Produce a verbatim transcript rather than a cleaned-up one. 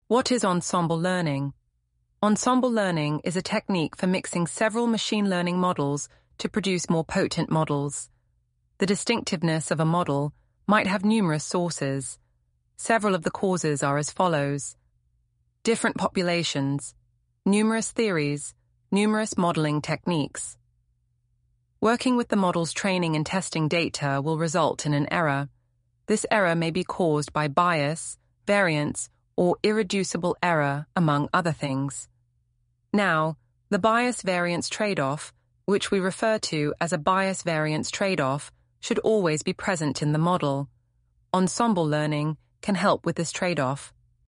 What is ensemble learning? Ensemble learning is a technique for mixing several machine learning models to produce more potent models. The distinctiveness of a model might have numerous sources. Several of the causes are as follows: different populations, numerous theories, numerous modeling techniques. Working with the model's training and testing data will result in an error. This error may be caused by bias, variance, or irreducible error, among other things. Now, the bias-variance trade-off, which we refer to as a bias-variance trade-off, should always be present in the model. Ensemble learning can help with this trade-off.